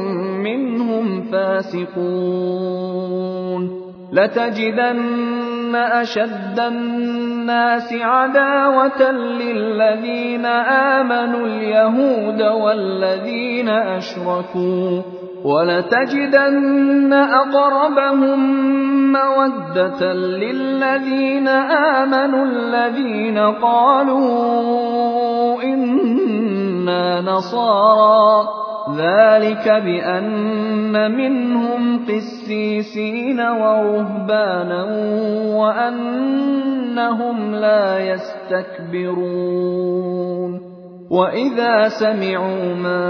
منهم فاسقون لتجدن أَشَدَّ النَّاسِ عَدَاوَةً لِّلَّذِينَ آمَنُوا الْيَهُودَ وَالَّذِينَ أَشْرَكُوا وَلَتَجِدَنَّ أَقْرَبَهُم مَّوَدَّةً لِّلَّذِينَ آمَنُوا الَّذِينَ قَالُوا إِنَّا نَصَارَىٰ ۚ ذَٰلِكَ بِأَنَّ مِنْهُمْ قِسِّيسِينَ وَرُهْبَانًا وَأَنَّهُمْ لَا يَسْتَكْبِرُونَ وَإِذَا سَمِعُوا مَا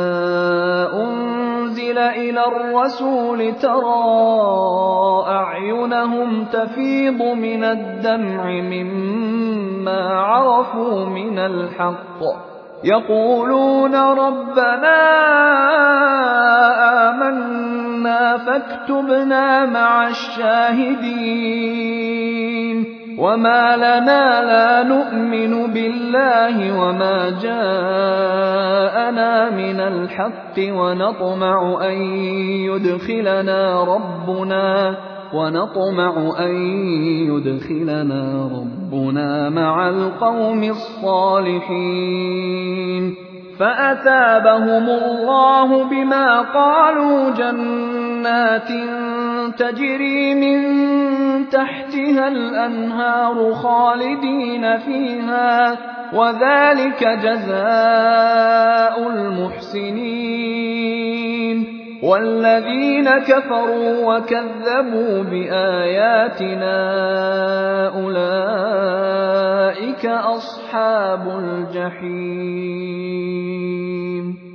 أُنزِلَ إِلَى الرَّسُولِ تَرَىٰ أَعْيُنَهُمْ تَفِيضُ مِنَ الدَّمْعِ مِمَّا عَرَفُوا مِنَ الْحَقِّ يَقُولُونَ رَبَّنَا آمَنَّا فَاكْتُبْنَا مَعَ الشَّاهِدِينَ وَمَا لَنَا لَا نُؤْمِنُ بِاللَّهِ وَمَا جَاءَنَا مِنَ الْحَقِّ وَنَطْمَعُ أَن يُدْخِلَنَا رَبُّنَا مَعَ الْقَوْمِ الصَّالِحِينَ فَأَثَابَهُمُ اللَّهُ بِمَا قَالُوا جَنَّاتٍ تَجْرِي مِن تَحْتِهَا الْأَنْهَارُ خَالِدِينَ فِيهَا ۚ وَذَٰلِكَ جَزَاءُ الْمُحْسِنِينَ وَالَّذِينَ كَفَرُوا وَكَذَّبُوا بِآيَاتِنَا أُولَٰئِكَ أَصْحَابُ الْجَحِيمِ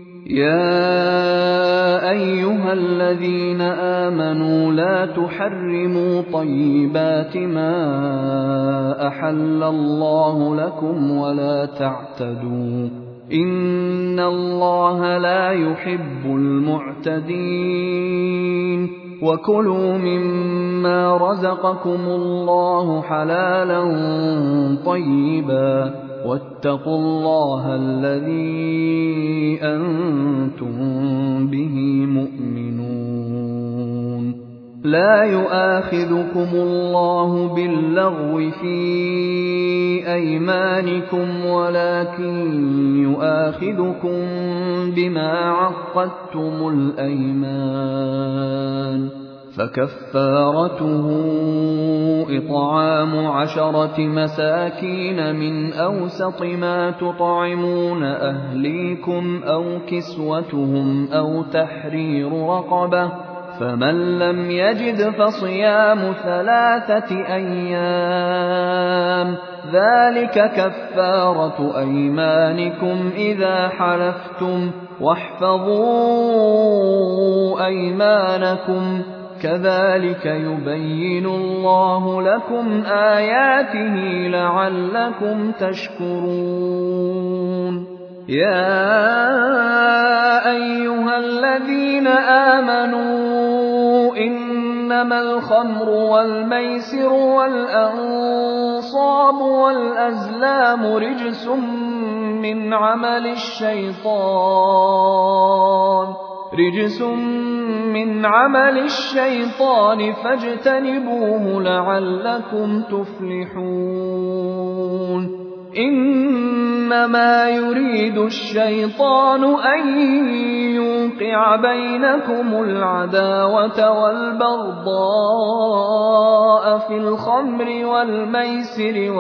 يَا أَيُّهَا الَّذِينَ آمَنُوا لَا تُحَرِّمُوا طَيِّبَاتِ مَا أَحَلَّ اللَّهُ لَكُمْ وَلَا تَعْتَدُوا إِنَّ اللَّهَ لَا يُحِبُّ الْمُعْتَدِينَ وَكُلُوا مِمَّا رَزَقَكُمُ اللَّهُ حَلَالًا طَيِّبًا وَاتَّقُوا اللَّهَ الَّذِي أَنتُم بِهِ مُؤْمِنُونَ لَا يُؤَاخِذُكُمُ اللَّهُ بِاللَّغْوِ فِي أَيْمَانِكُمْ وَلَٰكِن يُؤَاخِذُكُم بِمَا عَقَّدتُّمُ الْأَيْمَانَ فَكَفَّارَتُهُ إِطْعَامُ 10 مَسَاكِينَ مِنْ أَوْسَطِ مَا تُطْعِمُونَ أَهْلِيكُمْ أَوْ كِسْوَتُهُمْ أَوْ تَحْرِيرُ رَقَبَةٍ فَمَن لَّمْ يَجِدْ فَصِيَامُ 3 أَيَّامٍ ذَلِكَ كَفَّارَةُ أَيْمَانِكُمْ إِذَا حَلَفْتُمْ ۚ وَاحْفَظُوا أَيْمَانَكُمْ ۚ كَذَٰلِكَ يُبَيِّنُ اللَّهُ لَكُمْ آيَاتِهِ لَعَلَّكُمْ تَشْكُرُونَ يَا أَيُّهَا الَّذِينَ آمَنُوا إِنَّمَا الْخَمْرُ وَالْمَيْسِرُ وَالْأَنصَابُ وَالْأَزْلَامُ رِجْسٌ مِّنْ عَمَلِ الشَّيْطَانِ فَاجْتَنِبُوهُ لَعَلَّكُمْ تُفْلِحُونَ إِنَّمَا يُرِيدُ الشَّيْطَانُ أَن يُوقِعَ بَيْنَكُمُ الْعَدَاوَةَ وَالْبَغْضَاءَ فِي الْخَمْرِ وَالْمَيْسِرِ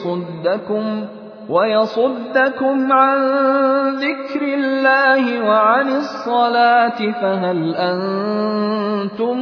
وَيَصُدَّكُمْ عَن ذِكْرِ اللَّهِ وَعَنِ الصَّلَاةِ فَهَلْ أَنتُم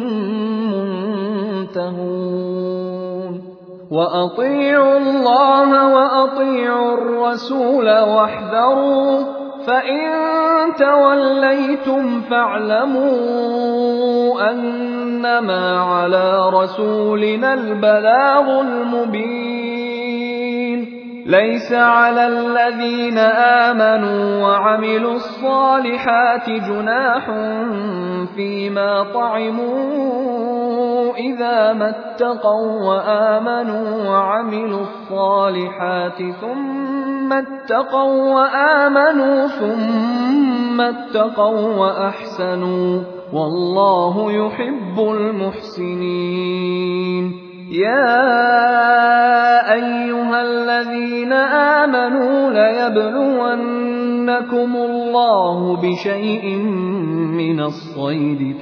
مُّنتَهُونَ وَأَطِيعُوا اللَّهَ وَأَطِيعُوا الرَّسُولَ وَاحْذَرُوا ۚ فَإِن تَوَلَّيْتُمْ فَاعْلَمُوا أَنَّمَا عَلَىٰ رَسُولِنَا الْبَلَاغُ الْمُبِينُ لَيْسَ عَلَى الَّذِينَ آمَنُوا وَعَمِلُوا الصَّالِحَاتِ جُنَاحٌ فِيمَا طَعِمُوا إِذَا مَا اتَّقَوا وَّآمَنُوا وَعَمِلُوا الصَّالِحَاتِ ثُمَّ اتَّقَوا وَّأَحْسَنُوا ۗ وَاللَّهُ يُحِبُّ الْمُحْسِنِينَ يَا أَيُّهَا الَّذِينَ آمَنُوا لَيَبْلُوَنَّكُمُ اللَّهُ بِشَيْءٍ مِّنَ الصَّيْدِ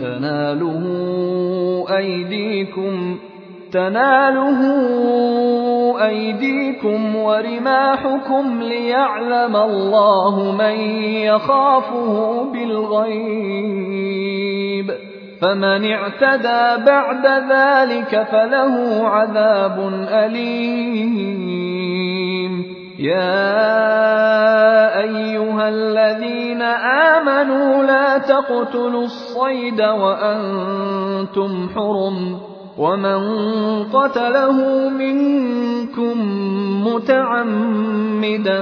تَنَالُهُ أَيْدِيكُمْ وَرِمَاحُكُمْ لِيَعْلَمَ اللَّهُ مَن يَخَافُهُ بِالْغَيْبِ ۚ فَمَنِ اعْتَدَىٰ بَعْدَ ذَٰلِكَ فَلَهُ عَذَابٌ أَلِيمٌ. يَا أَيُّهَا الَّذِينَ آمَنُوا لَا تَقْتُلُوا الصَّيْدَ وَأَنتُمْ حُرُمٌ ۚ وَمَن قَتَلَهُ مِنكُم مُّتَعَمِّدًا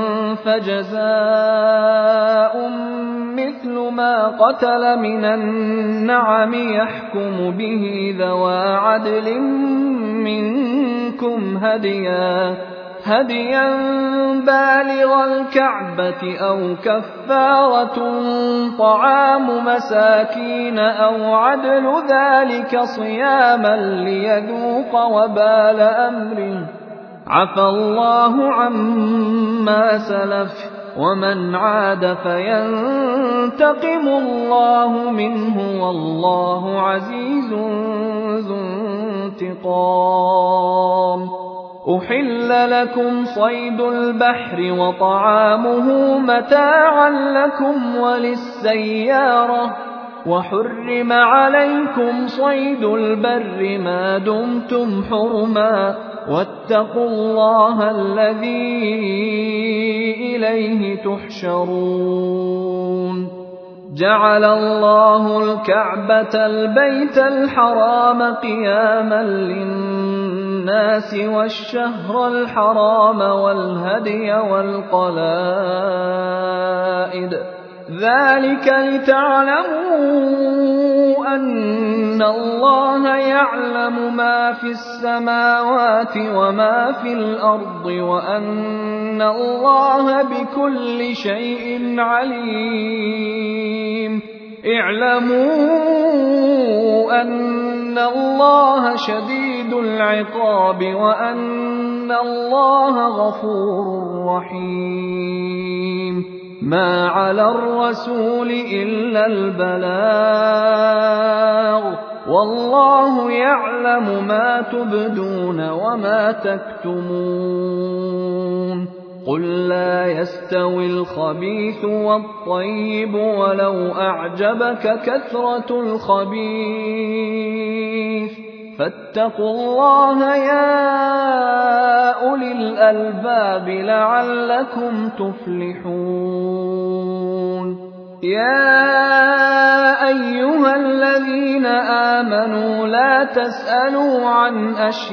فَجَزَاءٌ مِّثْلُ مَا قَتَلَ مِنَ النَّعَمِ يَحْكُمُ بِهِ ذَوَا عَدْلٍ مِّنكُمْ هَدْيًا بالغ الكعبة أو كفارة طعام مساكين أو عدل ذلك صياما ليذوق وبال أمره. عفى الله عما سلف، ومن عاد فينتقم الله منه، والله عزيز ذو انتقام. أحل لكم صيد البحر وطعامه متاعا لكم وللسيارة، وحرم عليكم صيد البر ما دمتم حرما، واتقوا الله الذي إليه تحشرون. جعل الله الكعبة البيت الحرام قياما للناس والشهر الحرام والهدي والقلائد، ذلك لتعلموا أن الله يعلم ما في السماوات وما في الأرض، وأن الله بكل شيء عليم. اعلموا أن الله شديد العقاب، وأن الله غفور رحيم. ما على الرسول إلا البلاغ، والله يعلم ما تبدون وما تكتمون. قل لا يستوي الخبيث والطيب ولو أعجبك كثرة الخبيث، فاتقوا الله يا أولي الألباب لعلكم تفلحون. يا أيها الذين آمنوا لا تسألوا عن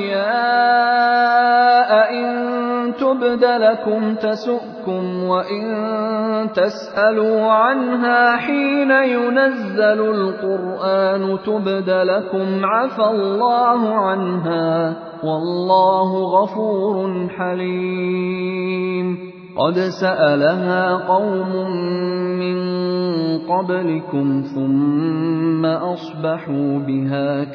أشياء إن تبد لكم تسؤكم، وإن تسألوا عنها حين ينزل القرآن تبد لكم عفى الله عنها، والله غفور حليم. قد سألها قوم من قبلكم ثم أصبحوا بها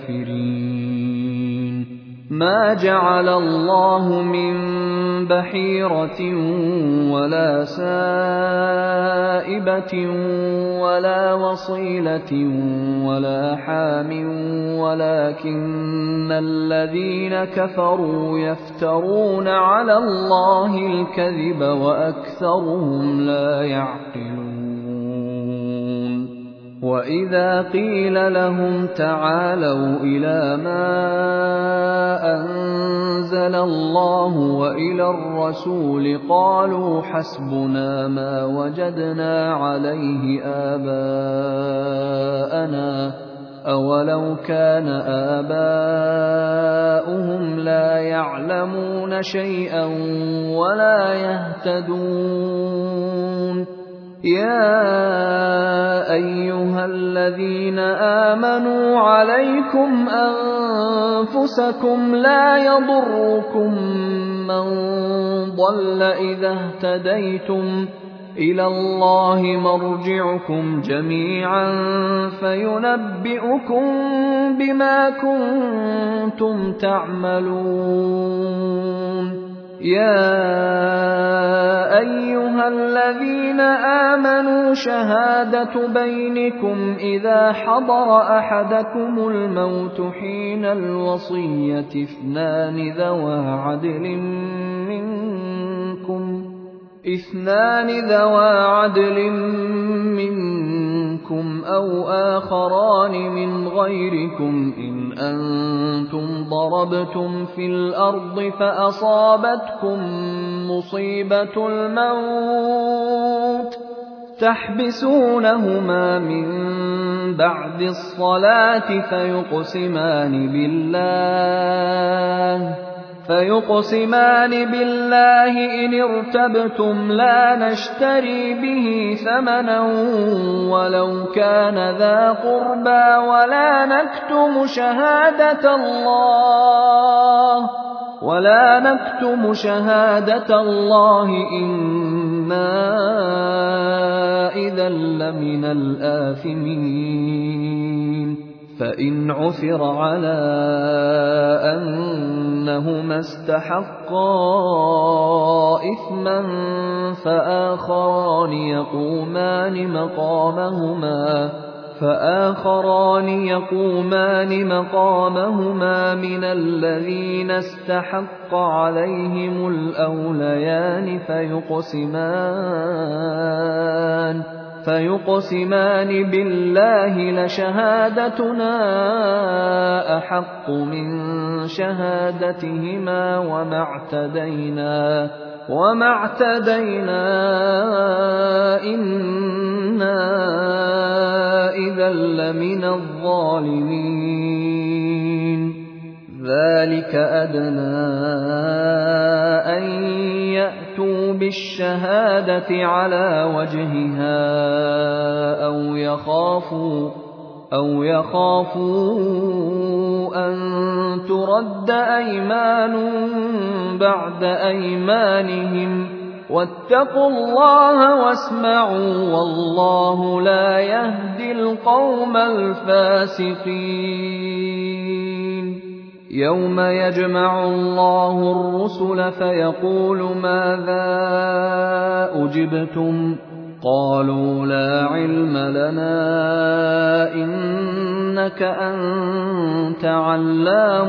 كافرين. ما جعل الله من بحيرة ولا سائبة ولا وصيلة ولا حام، ولكن الذين كفروا يفترون على الله الكذب وأكثرهم لا يعقلون. وإذا قيل لهم تعالوا إلى ما أنزل الله وإلى الرسول قالوا حسبنا ما وجدنا عليه آباءنا، أولو كان آباؤهم لا يعلمون شيئا ولا يهتدون. يا أيها الذين آمنوا عليكم أنفسكم لا يضركم من ضل إذا اهتديتم إِلَى اللَّهِ مَرْجِعُكُمْ جَمِيعًا فَيُنَبِّئُكُم بِمَا كُنتُمْ تَعْمَلُونَ يَا أَيُّهَا الَّذِينَ آمَنُوا شَهَادَةُ بَيْنِكُمْ إِذَا حَضَرَ أَحَدَكُمُ الْمَوْتُ حِينَ الْوَصِيَّةِ اثْنَانِ ذَوَا عَدْلٍ مِّنكُمْ أَوْ آخَرَانِ مِنْ غَيْرِكُمْ إِنْ أَنتُمْ ضَرَبْتُمْ فِي الْأَرْضِ فَأَصَابَتْكُم مُّصِيبَةُ الْمَوْتِ تَحْبِسُونَهُمَا مِن بَعْدِ الصَّلَاةِ فيقسمان بالله إن ارتبتم لا نشتري به ثمنا ولو كان ذا قربى ولا نكتم شهادة الله إنا إذا لمن الآثمين فإن عثر على أنهما استحقا إثما فآخران يقومان مقامهما من الذين استحق عليهم الأوليان فيقسمان بالله لشهادتنا أحق من شهادتهما وما اعتدينا إنا إذا لمن الظالمين ذلك أدنى أن يأتوا بالشهادة على وجهها أو يخافوا أن ترد أيمان بعد أيمانهم واتقوا الله واسمعوا والله لا يهدي القوم الفاسقين يوم يجمع الله الرسل فيقول ماذا أجبتم قالوا لا علم لنا إنك أنت علام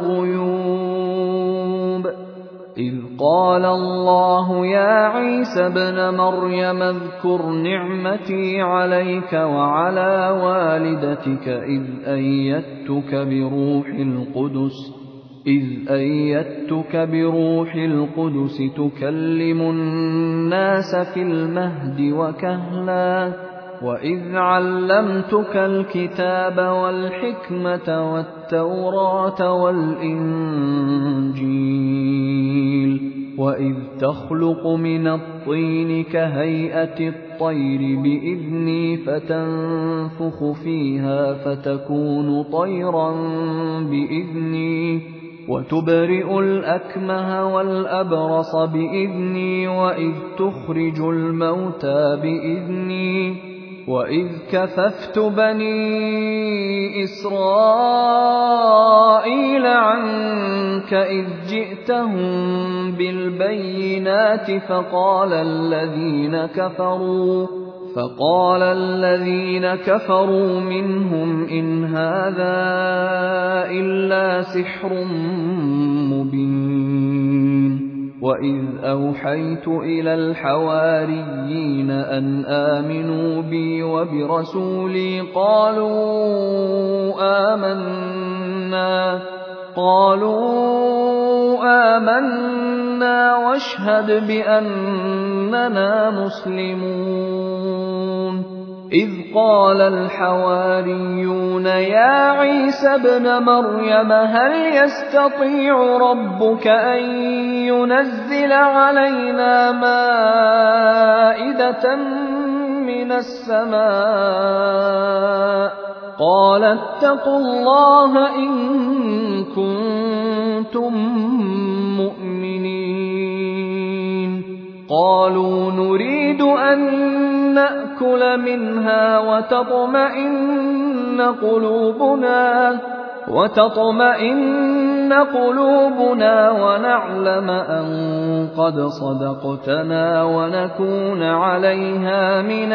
الغيوب إذ قال الله يا عيسى ابن مريم اذكر نعمتي عليك وعلى والدتك إذ أيدتك بروح القدس تكلم الناس في المهد وكهلا وإذ علمتك الكتاب والحكمة والتوراة والإنجيل وإذ تخلق من الطين كهيئة الطير بإذني فتنفخ فيها فتكون طيرا بإذني وتبرئ الأكمه والأبرص بإذني وإذ تخرج الموتى بإذني وإذ كففت بني إسرائيل عنك إذ جئتهم بالبينات فقال الذين كفروا منهم إن هذا إلا سحر مبين وإذ أوحيت إلى الحواريين أن آمنوا بي وبرسولي قالوا آمنا واشهد بأننا مسلمون إذ قال الحواريون يا عيسى ابن مريم هل يستطيع ربك أن ينزل علينا مائدة من السماء قال اتقوا الله إن كنتم مؤمنين قالوا نريد أن نأكل منها وتطمئن قلوبنا ونعلم أن قد صدقتنا ونكون عليها من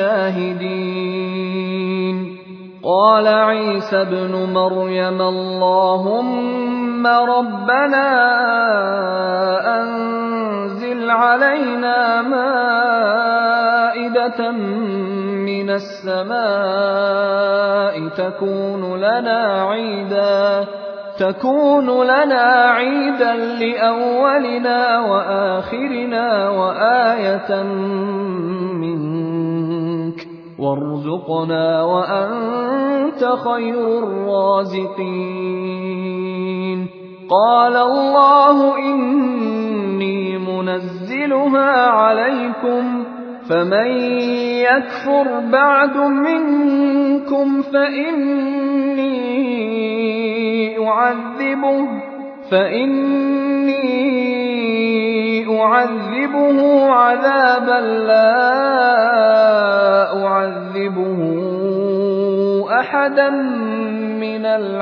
الشاهدين. قال عيسى ابن مريم اللهم ربنا أنزل علينا مائدة من السماء تكون لنا عيدا لأولنا وآخرنا وآية منك وارزقنا وأنت خير الرازقين. قال الله إني منزلها عليكم فمن يكفر بعد منكم فإني أعذبه عذابا لا أعذبه أحدا من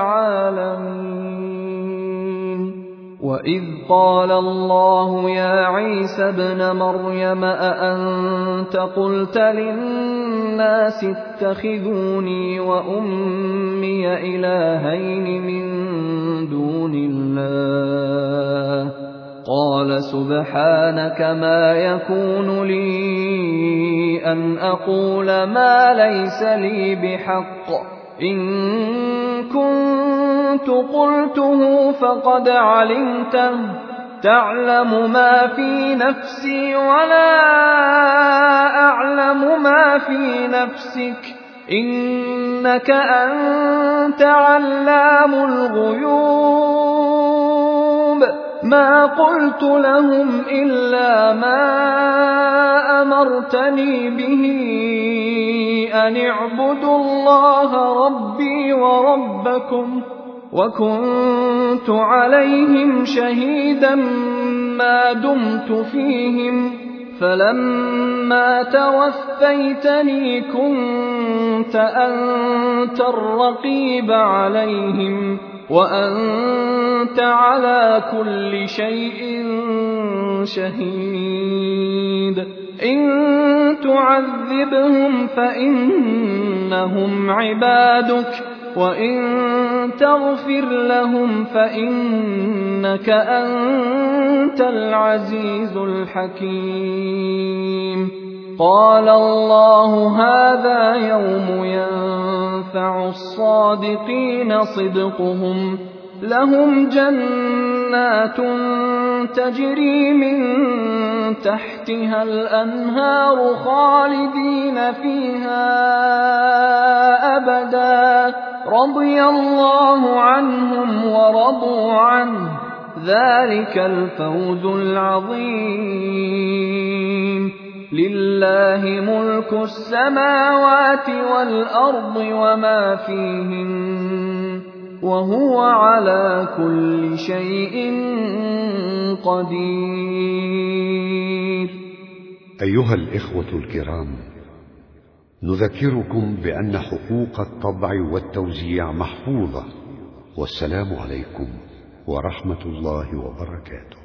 العالمين. وإذ قال الله يا عيسى ابن مريم أأنت قلت للناس اتخذوني وأمي إلهين من دون الله قال سبحانك ما يكون لي أن أقول ما ليس لي بحق إن كنت قلته فقد علمته تعلم ما في نفسي ولا أعلم ما في نفسك إنك أنت علام الغيوب. ما قلت لهم إلا ما أمرتني به أن اعبدوا الله ربي وربكم وكنت عليهم شهيدا ما دمت فيهم فلما توفيتني كنت أنت الرقيب عليهم وأنت على كل شيء شهيد. إن تعذبهم فإنهم عبادك وإن تغفر لهم فإنك أنت العزيز الحكيم. قال الله هذا يوم ينفع الصادقين صدقهم لهم جنات تجري من تحتها الأنهار خالدين فيها أبدا رضي الله عنهم ورضوا عنه ذلك الفوز العظيم. لله ملك السماوات والأرض وما فيهن وهو على كل شيء قدير. أيها الإخوة الكرام، نذكركم بأن حقوق الطبع والتوزيع محفوظة. والسلام عليكم ورحمة الله وبركاته.